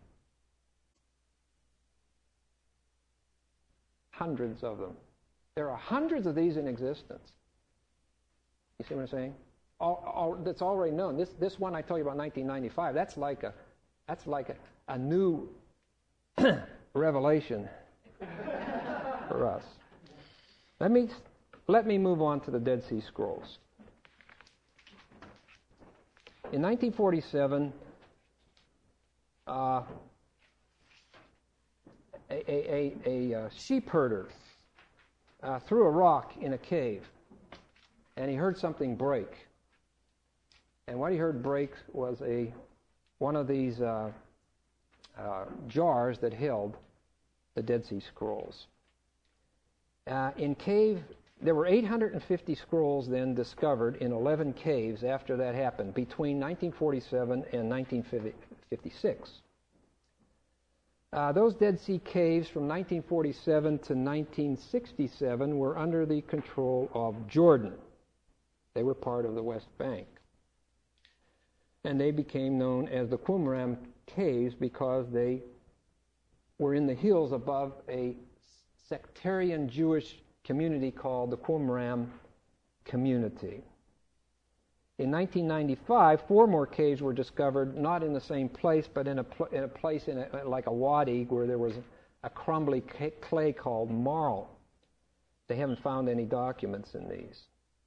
S1: hundreds of them. There are hundreds of these in existence. You see what I'm saying? All, all, that's already known. This, this one I told you about, nineteen ninety-five, that's like a, That's like a, a new revelation for us. Let me let me move on to the Dead Sea Scrolls. In nineteen forty-seven, uh, a, a, a, a sheep herder uh, threw a rock in a cave, and he heard something break. And what he heard break was a one of these uh, uh, jars that held the Dead Sea Scrolls. Uh, in cave, there were eight hundred fifty scrolls then discovered in eleven caves after that happened, between nineteen forty-seven and nineteen fifty-six. Uh, those Dead Sea caves from nineteen forty-seven to nineteen sixty-seven were under the control of Jordan. They were part of the West Bank. And they became known as the Qumran Caves because they were in the hills above a sectarian Jewish community called the Qumran community. In nineteen ninety-five, four more caves were discovered, not in the same place, but in a, pl- in a place in a, like a wadi where there was a crumbly clay called marl. They haven't found any documents in these.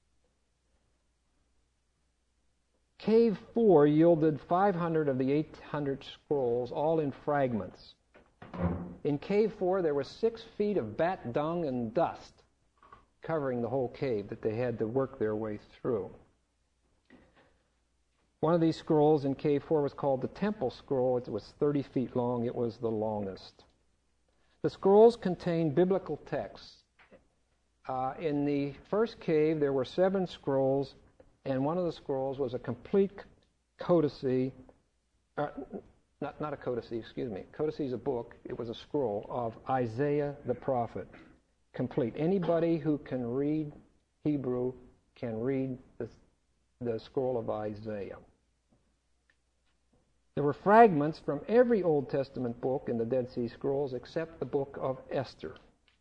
S1: Cave four yielded five hundred of the eight hundred scrolls, all in fragments. In Cave four, there was six feet of bat dung and dust covering the whole cave that they had to work their way through. One of these scrolls in Cave four was called the Temple Scroll. It was thirty feet long. It was the longest. The scrolls contained biblical texts. Uh, in the first cave, there were seven scrolls, and one of the scrolls was a complete codice, uh, not, not a codice, excuse me. Codice is a book. It was a scroll of Isaiah the prophet, complete. Anybody who can read Hebrew can read the, the scroll of Isaiah. There were fragments from every Old Testament book in the Dead Sea Scrolls except the book of Esther.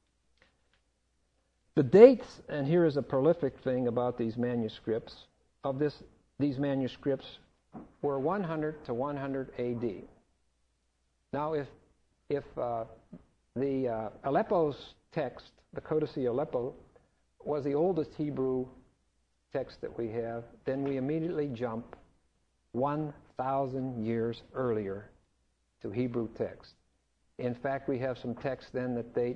S1: The dates, and here is a prolific thing about these manuscripts, of this, these manuscripts were one hundred to one hundred A D. Now, if if uh, the uh, Aleppo's text, the Codice Aleppo, was the oldest Hebrew text that we have, then we immediately jump one thousand years earlier to Hebrew text. In fact, we have some texts then that date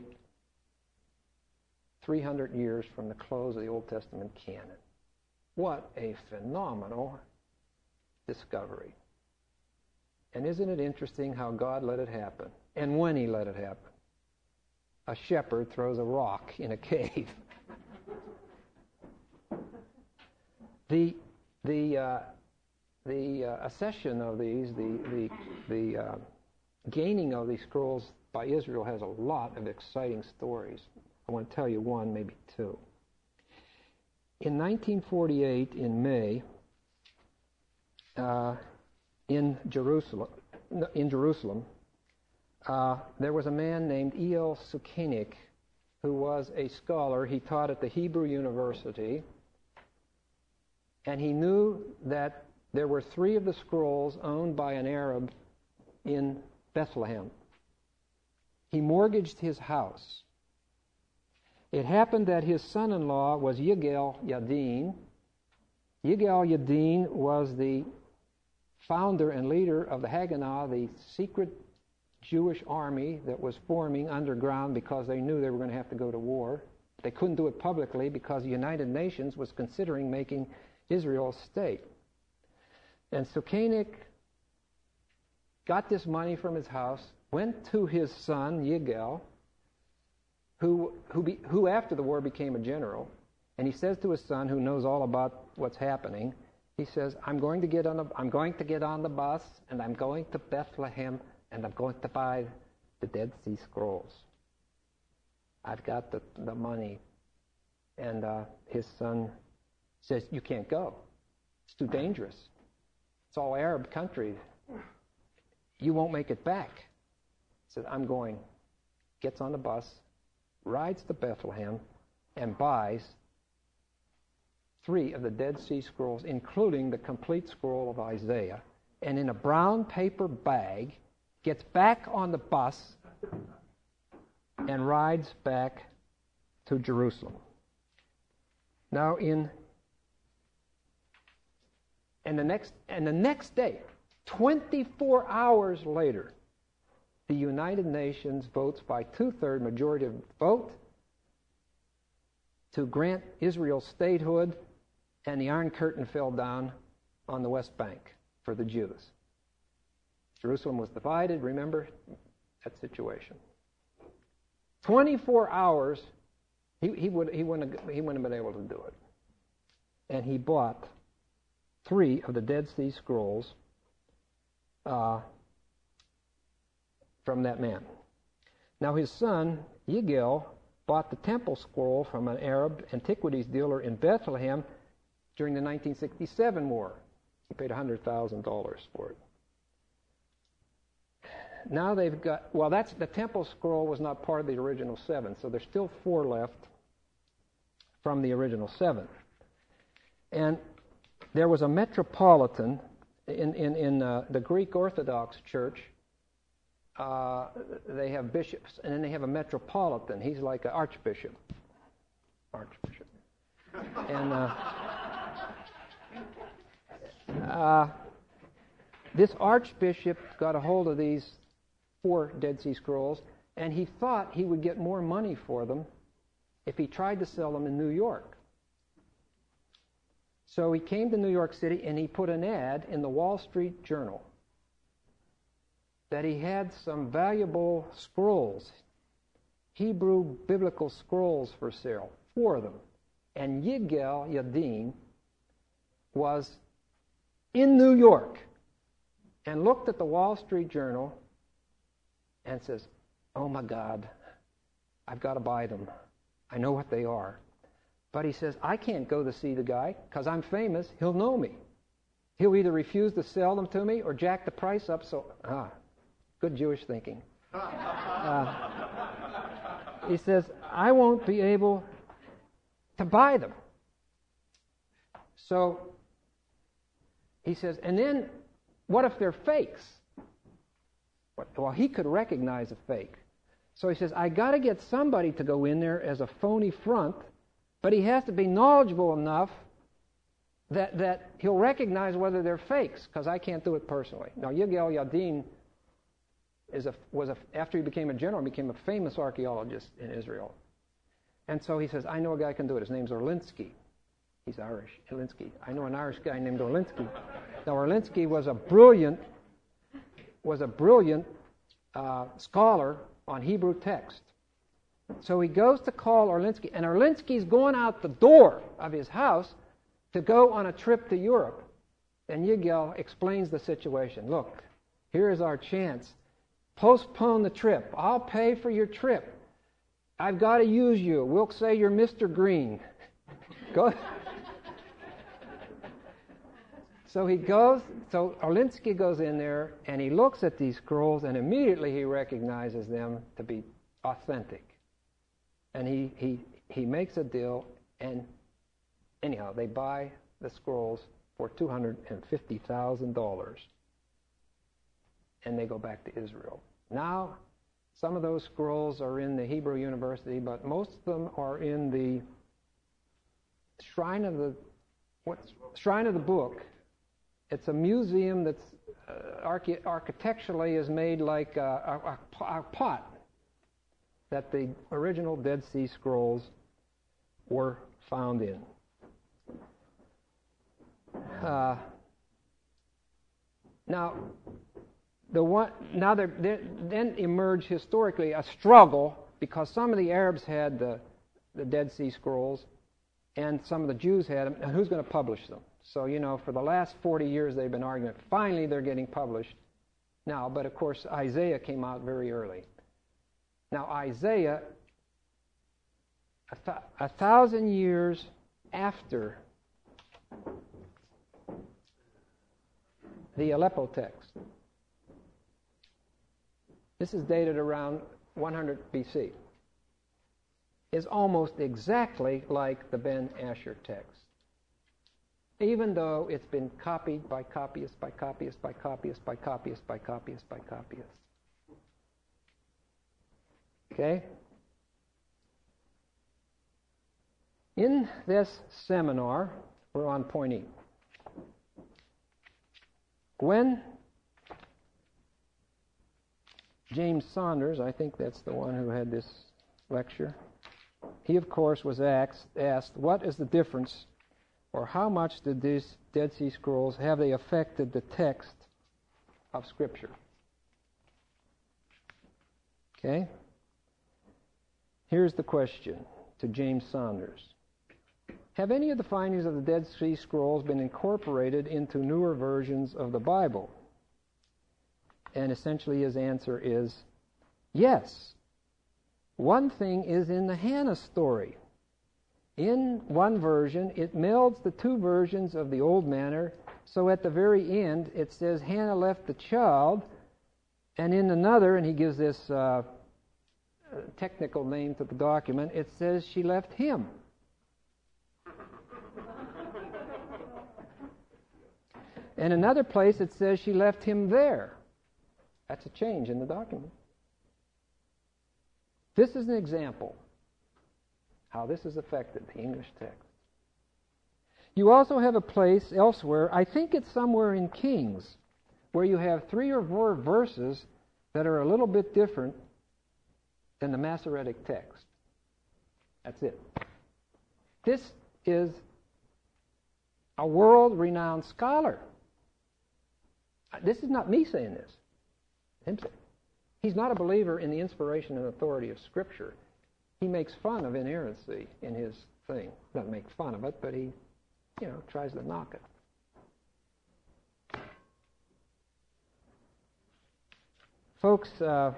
S1: three hundred years from the close of the Old Testament canon. What a phenomenal discovery. And isn't it interesting how God let it happen? And when he let it happen? A shepherd throws a rock in a cave. the the uh, the uh, accession of these, the the the uh, gaining of these scrolls by Israel has a lot of exciting stories. I want to tell you one, maybe two. In nineteen forty-eight, in May, uh, in Jerusalem, in Jerusalem, uh, there was a man named E L Sukenik, who was a scholar. He taught at the Hebrew University, and he knew that there were three of the scrolls owned by an Arab in Bethlehem. He mortgaged his house. It happened that his son-in-law was Yigal Yadin. Yigal Yadin was the founder and leader of the Haganah, the secret Jewish army that was forming underground because they knew they were going to have to go to war. They couldn't do it publicly because the United Nations was considering making Israel a state. And Sukenik got this money from his house, went to his son, Yigal, who who, be, who after the war became a general, and he says to his son, who knows all about what's happening, he says, I'm going to get on the, I'm going to get on the bus, and I'm going to Bethlehem, and I'm going to buy the Dead Sea Scrolls. I've got the, the money. And uh, his son says, you can't go. It's too dangerous. It's all Arab country. You won't make it back. He says, I'm going. Gets on the bus, rides to Bethlehem, and buys three of the Dead Sea Scrolls, including the complete scroll of Isaiah. and in a brown paper bag, gets back on the bus and rides back to Jerusalem. Now, in and the next and the next day, twenty-four hours later, the United Nations votes by two-thirds majority of vote to grant Israel statehood, and the Iron Curtain fell down on the West Bank for the Jews. Jerusalem was divided, remember that situation. twenty-four hours, he, he, would, he, wouldn't have, he wouldn't have been able to do it. And he bought three of the Dead Sea Scrolls uh, from that man. Now his son, Yigal, bought the temple scroll from an Arab antiquities dealer in Bethlehem during the nineteen sixty-seven war. He paid one hundred thousand dollars for it. Now they've got, well, that's the temple scroll was not part of the original seven, so there's still four left from the original seven. And there was a metropolitan in, in, in uh, the Greek Orthodox Church. Uh, they have bishops, and then they have a metropolitan. He's like an archbishop. Archbishop. And uh, uh, this archbishop got a hold of these four Dead Sea Scrolls, and he thought he would get more money for them if he tried to sell them in New York. So he came to New York City, and he put an ad in the Wall Street Journal that he had some valuable scrolls, Hebrew biblical scrolls for sale, four of them. And Yigal Yadin was in New York and looked at the Wall Street Journal and says, oh my God, I've got to buy them. I know what they are. But he says, I can't go to see the guy because I'm famous. He'll know me. He'll either refuse to sell them to me or jack the price up. So, ah, good Jewish thinking. Uh, he says, I won't be able to buy them. So he says, and then what if they're fakes? Well, he could recognize a fake. So he says, I got to get somebody to go in there as a phony front, but he has to be knowledgeable enough that, that he'll recognize whether they're fakes, because I can't do it personally. Now, Yigal Yadin is a, was a, after he became a general, became a famous archaeologist in Israel. And so he says, I know a guy who can do it. His name's Orlinsky. He's Irish, Orlinsky. I know an Irish guy named Orlinsky. Now, Orlinsky was a brilliant, was a brilliant uh, scholar on Hebrew text. So he goes to call Orlinsky, and Orlinsky's going out the door of his house to go on a trip to Europe. And Yigal explains the situation. Look, here is our chance. Postpone the trip. I'll pay for your trip. I've got to use you. We'll say you're Mister Green. Go. So he goes, so Orlinsky goes in there, and he looks at these scrolls, and immediately he recognizes them to be authentic. And he, he, he makes a deal, and anyhow, they buy the scrolls for two hundred fifty thousand dollars. And they go back to Israel. Now, some of those scrolls are in the Hebrew University, but most of them are in the Shrine of the what? Shrine of the Book. It's a museum that's uh, archi- architecturally is made like a, a, a pot that the original Dead Sea Scrolls were found in. Uh, now, the one now there, there then emerged historically a struggle because some of the Arabs had the the Dead Sea Scrolls, and some of the Jews had them. And who's going to publish them? So, you know, for the last forty years they've been arguing. Finally, they're getting published now. But, of course, Isaiah came out very early. Now, Isaiah, a, th- a thousand years after the Aleppo text, this is dated around one hundred B C, is almost exactly like the Ben Asher text. even though it's been copied by copyists, by copyists, by copyists, by copyists, by copyists, by copyists. Okay? In this seminar, we're on point E. When James Saunders, I think that's the one who had this lecture, he, of course, was asked, asked what is the difference, or how much did these Dead Sea Scrolls, have they affected the text of Scripture? Okay? Here's the question to James Saunders. Have any of the findings of the Dead Sea Scrolls been incorporated into newer versions of the Bible? And essentially his answer is yes. One thing is in the Hannah story. In one version, it melds the two versions of the old manner, so at the very end it says Hannah left the child, and in another, and he gives this uh, technical name to the document, it says she left him. In another place, it says she left him there. That's a change in the document. This is an example how this has affected the English text. You also have a place elsewhere, I think it's somewhere in Kings, where you have three or four verses that are a little bit different than the Masoretic text. That's it. This is a world-renowned scholar. This is not me saying this. Him saying. He's not a believer in the inspiration and authority of Scripture. He makes fun of inerrancy in his thing. Doesn't make fun of it, but he, you know, tries to knock it. Folks, uh,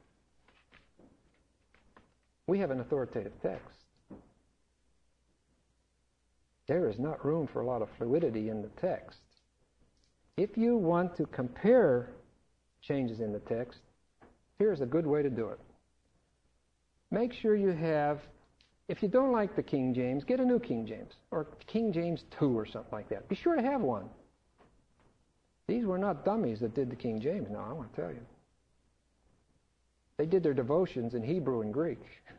S1: we have an authoritative text. There is not room for a lot of fluidity in the text. If you want to compare changes in the text, here's a good way to do it. Make sure you have, if you don't like the King James, get a new King James, or King James two or something like that. Be sure to have one. These were not dummies that did the King James, no, I want to tell you. They did their devotions in Hebrew and Greek.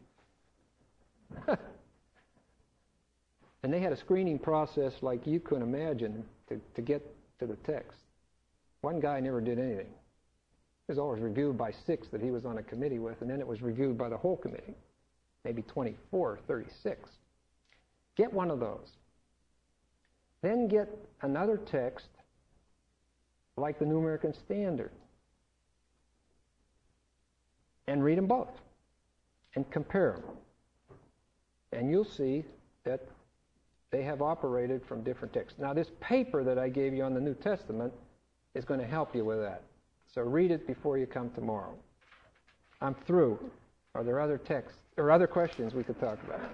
S1: And they had a screening process like you could imagine to, to get to the text. One guy never did anything. It was always reviewed by six that he was on a committee with, and then it was reviewed by the whole committee, maybe twenty-four or thirty-six. Get one of those. Then get another text like the New American Standard and read them both and compare them. And you'll see that they have operated from different texts. Now, this paper that I gave you on the New Testament is going to help you with that. So read it before you come tomorrow. I'm through. Are there other texts or other questions we could talk about?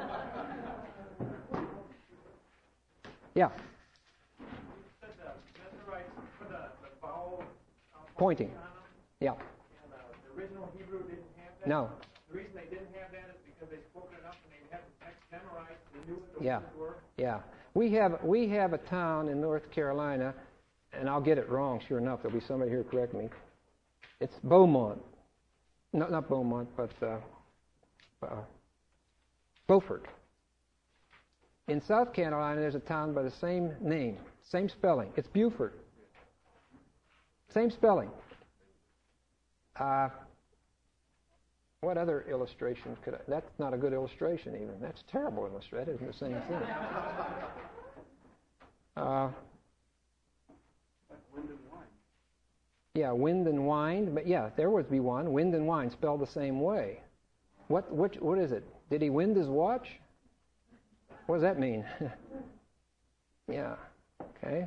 S1: Yeah.
S2: You said the Mennonites put the, the vowel uh,
S1: Pointing.
S2: on them,
S1: Yeah.
S2: and uh, the original Hebrew didn't have that.
S1: No.
S2: The reason they didn't have that is because they spoke it up and they had the text memorized. They knew what the
S1: Yeah.
S2: words were.
S1: Yeah. We have we have a town in North Carolina, and I'll get it wrong, sure enough. There'll be somebody here to correct me. It's Beaumont. No, not Beaumont, but uh, uh, Beaufort. In South Carolina, there's a town by the same name, same spelling. It's Beaufort. Same spelling. Uh, what other illustrations could I... That's not a good illustration, even. That's terrible illustration. That isn't the same thing. Uh,
S2: Wind and wine.
S1: yeah, wind and wine. But yeah, there would be one. Wind and wine spelled the same way. What, which, what is it? Did he wind his watch? What does that mean? Yeah, okay.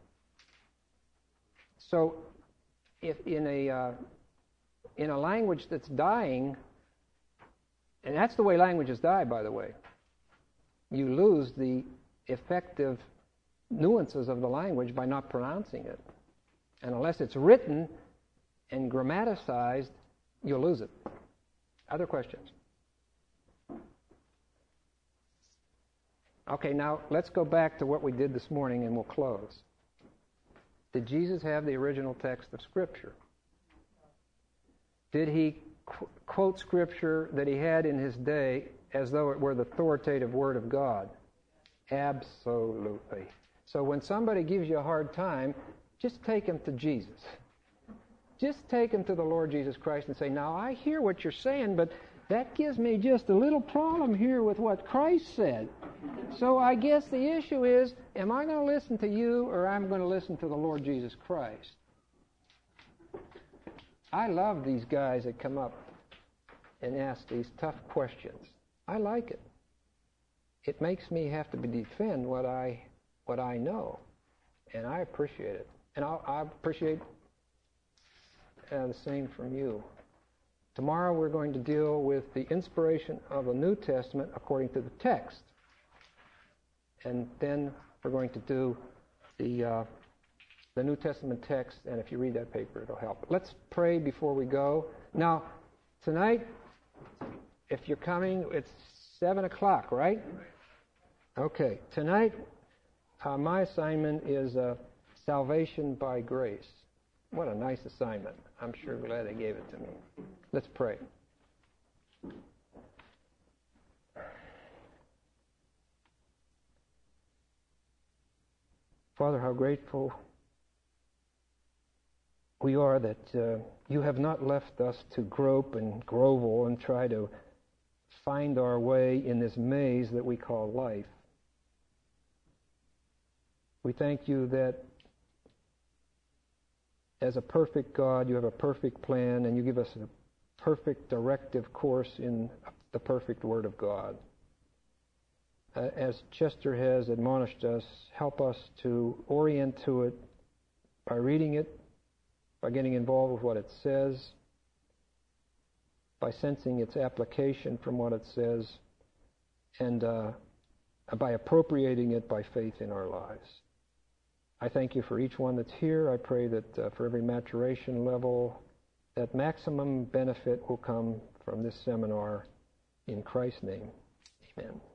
S1: So, if in a uh, in a language that's dying, and that's the way languages die, by the way, you lose the effective nuances of the language by not pronouncing it. And unless it's written and grammaticized, you'll lose it. Other questions? Okay, now let's go back to what we did this morning and we'll close. Did Jesus have the original text of Scripture? Did he qu- quote Scripture that he had in his day as though it were the authoritative Word of God? Absolutely. So when somebody gives you a hard time, just take them to Jesus. Just take them to the Lord Jesus Christ and say, now I hear what you're saying, but that gives me just a little problem here with what Christ said. So I guess the issue is, am I going to listen to you or I'm going to listen to the Lord Jesus Christ? I love these guys that come up and ask these tough questions. I like it. It makes me have to defend what I what I know, and I appreciate it. And I'll, I appreciate uh, the same from you. Tomorrow we're going to deal with the inspiration of the New Testament according to the text. And then we're going to do the uh, the New Testament text, and if you read that paper, it'll help. Let's pray before we go. Now, tonight, if you're coming, it's seven o'clock, right? Okay. Tonight, uh, my assignment is uh, salvation by grace. What a nice assignment. I'm sure glad they gave it to me. Let's pray. Father, how grateful we are that uh, you have not left us to grope and grovel and try to find our way in this maze that we call life. We thank you that as a perfect God, you have a perfect plan, and you give us a perfect directive course in the perfect Word of God. Uh, as Chester has admonished us, help us to orient to it by reading it, by getting involved with what it says, by sensing its application from what it says, and uh, by appropriating it by faith in our lives. I thank you for each one that's here. I pray that uh, for every maturation level, that maximum benefit will come from this seminar. In Christ's name, amen.